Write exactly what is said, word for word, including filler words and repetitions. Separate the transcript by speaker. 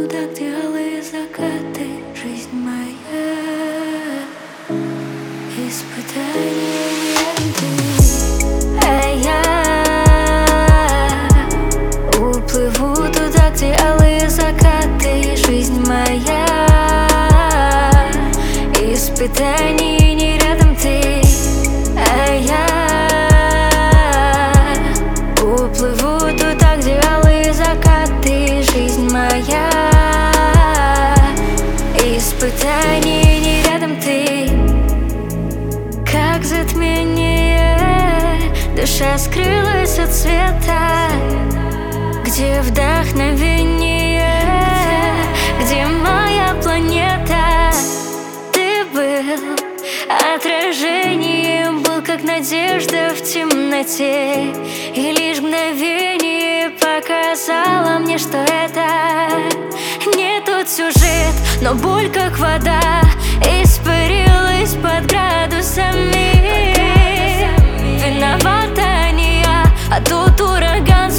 Speaker 1: туда, где алые закаты. Жизнь моя испытание ты, а я уплыву туда, где алые закаты. Жизнь моя испытание, не рядом ты, а я уплыву туда, где алые закаты. Жизнь моя испытание, не рядом ты. Как затмение, душа скрылась от света. Где вдохновение, где моя планета? Ты был отражением, был как надежда в темноте. И лишь мгновение показало мне, что это не тот сюжет. Но боль, как вода, испарилась под градусами. Виновата не я, а тут ураган.